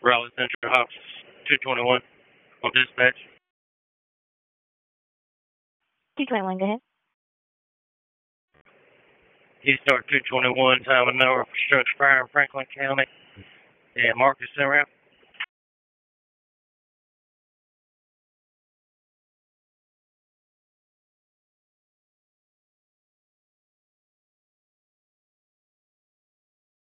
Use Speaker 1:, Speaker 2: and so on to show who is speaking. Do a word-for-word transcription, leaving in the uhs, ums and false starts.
Speaker 1: Raleigh Central Hops two twenty-one on dispatch.
Speaker 2: two twenty-one, go ahead.
Speaker 1: East Star two twenty-one, time of no obstruction fire in Franklin County. And Marcus Route.